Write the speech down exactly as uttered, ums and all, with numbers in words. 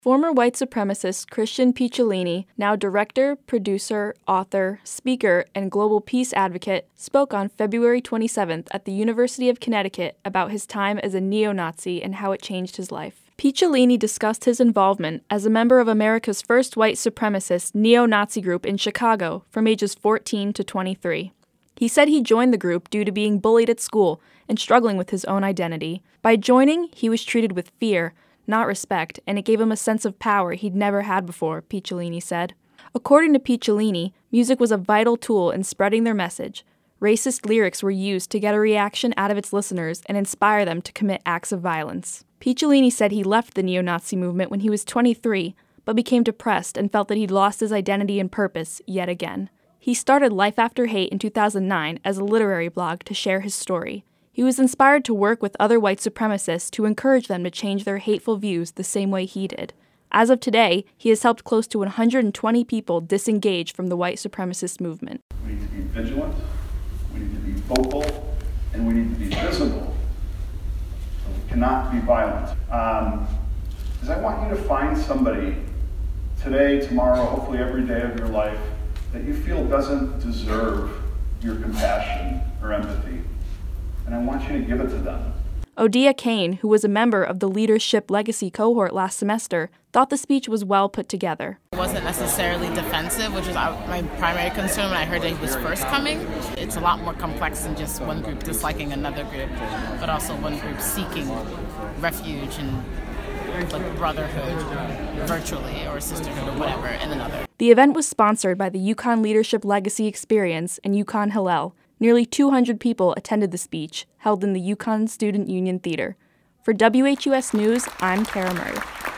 Former white supremacist Christian Picciolini, now director, producer, author, speaker, and global peace advocate, spoke on February twenty-seventh at the University of Connecticut about his time as a neo-Nazi and how it changed his life. Picciolini discussed his involvement as a member of America's first white supremacist neo-Nazi group in Chicago from ages fourteen to twenty-three. He said he joined the group due to being bullied at school and struggling with his own identity. By joining, he was treated with fear, not respect, and it gave him a sense of power he'd never had before, Picciolini said. According to Picciolini, music was a vital tool in spreading their message. Racist lyrics were used to get a reaction out of its listeners and inspire them to commit acts of violence. Picciolini said he left the neo-Nazi movement when he was twenty-three, but became depressed and felt that he'd lost his identity and purpose yet again. He started Life After Hate in two thousand nine as a literary blog to share his story. He was inspired to work with other white supremacists to encourage them to change their hateful views the same way he did. As of today, he has helped close to one hundred twenty people disengage from the white supremacist movement. We need to be vigilant, we need to be vocal, and we need to be visible. We cannot be violent. Um, because I want you to find somebody today, tomorrow, hopefully every day of your life that you feel doesn't deserve your compassion or empathy. And I want you to give it to them. Odia Kane, who was a member of the Leadership Legacy cohort last semester, thought the speech was well put together. It wasn't necessarily defensive, which was my primary concern when I heard that he was first coming. It's a lot more complex than just one group disliking another group, but also one group seeking refuge and like brotherhood virtually or sisterhood or whatever in another. The event was sponsored by the UConn Leadership Legacy Experience and UConn Hillel. Nearly two hundred people attended the speech, held in the UConn Student Union Theater. For W H U S News, I'm Kara Murray.